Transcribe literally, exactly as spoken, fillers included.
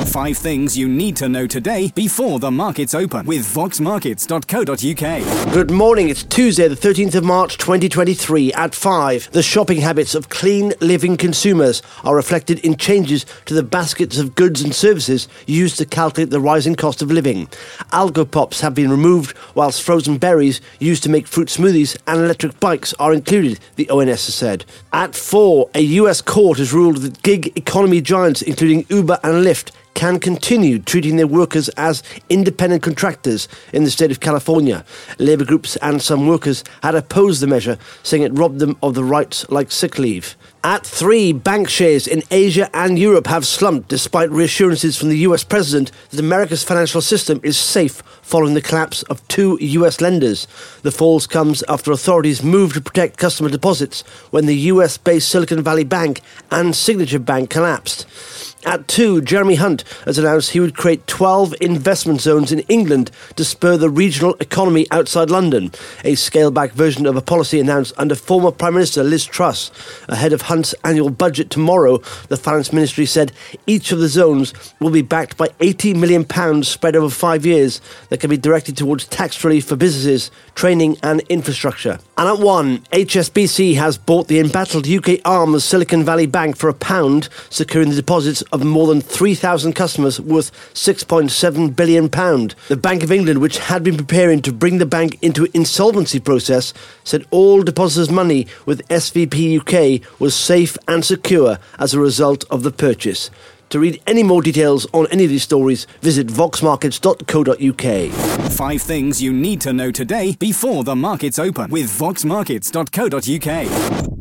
Five things you need to know today before the markets open with vox markets dot co dot uk. Good morning, it's Tuesday the thirteenth of March twenty twenty-three at five. The shopping habits of clean living consumers are reflected in changes to the baskets of goods and services used to calculate the rising cost of living. Algo Pops have been removed, whilst frozen berries used to make fruit smoothies and electric bikes are included, the O N S has said. At four, a U S court has ruled that gig economy giants including Uber and Lyft can continue treating their workers as independent contractors in the state of California. Labour groups and some workers had opposed the measure, saying it robbed them of the rights like sick leave. At three, bank shares in Asia and Europe have slumped despite reassurances from the U S president that America's financial system is safe following the collapse of two U S lenders. The falls comes after authorities moved to protect customer deposits when the U S-based Silicon Valley Bank and Signature Bank collapsed. At two, Jeremy Hunt has announced he would create twelve investment zones in England to spur the regional economy outside London, a scaled-back version of a policy announced under former Prime Minister Liz Truss. Ahead of Hunt's annual budget tomorrow, the Finance Ministry said each of the zones will be backed by eighty million pounds spread over five years that can be directed towards tax relief for businesses, training and infrastructure. And at one, H S B C has bought the embattled U K arm of Silicon Valley Bank for a pound, securing the deposits of more than three thousand customers worth six point seven billion pounds. The Bank of England, which had been preparing to bring the bank into an insolvency process, said all depositors' money with S V P U K was safe and secure as a result of the purchase. To read any more details on any of these stories, visit vox markets dot co dot uk. Five things you need to know today before the markets open with vox markets dot co dot uk.